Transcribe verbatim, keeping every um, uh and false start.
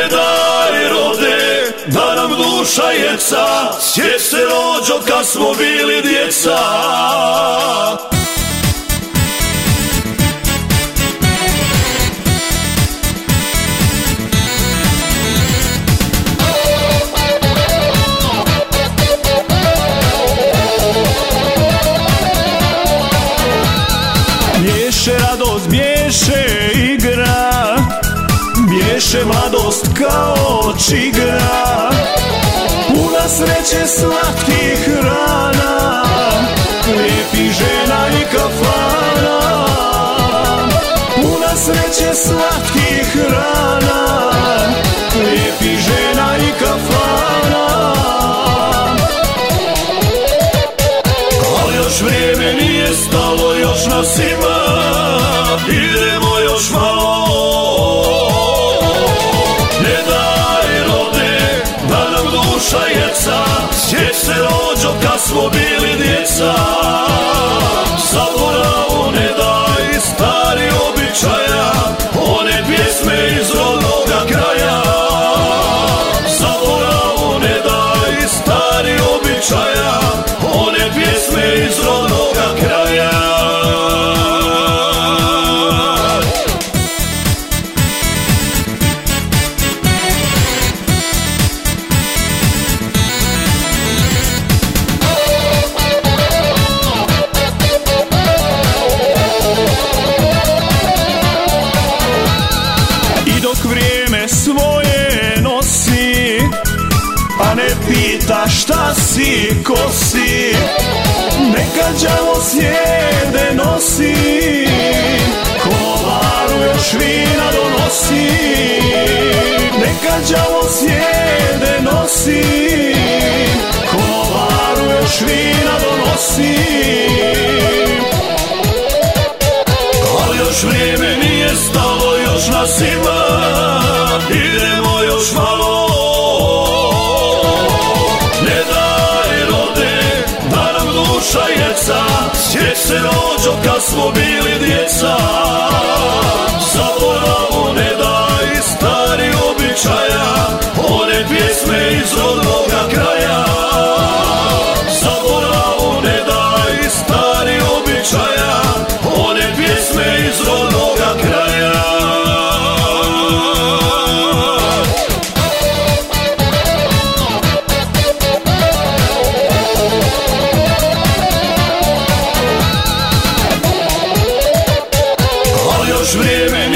Ne daj rode da nam duša jeca, sjeć se rođo kad smo bili djeca. Bješe radost, bješe igra, bješe mladost kao čigra, puna sreće slatkih rana, lijepih žena i kafana. Puna sreće slatkih rana, lijepih žena i kafana. Al još vrijeme nije stalo, još nas ima, idemo još malo. Ne daj rode da nam duša jeca, sjeć se rođo kad smo bili djeca. Zaboravu ne daj stari običaja, one pjesme iz rodnoga kraja. Zaboravu ne daj stari običaja, one pjesme iz rodnoga kraja. I dok vrijeme svoje nosi, a ne pita šta si, ko si, neka đavo sjede nosi, kolovaru još vina donosi. Neka đavo sjede nosi, kolovaru još vina donosi. Al još vrijeme nije stalo, još nas ima, idemo još malo. Ne daj rode da nam duša jeca, sjeć se rođo kad smo bili djeca. Zaboravu ne daj stari običaja, one pjesme iz rodnoga kraja. Zaboravu ne daj stari običaja, one pjesme iz rodnoga kraja. Al još vrijeme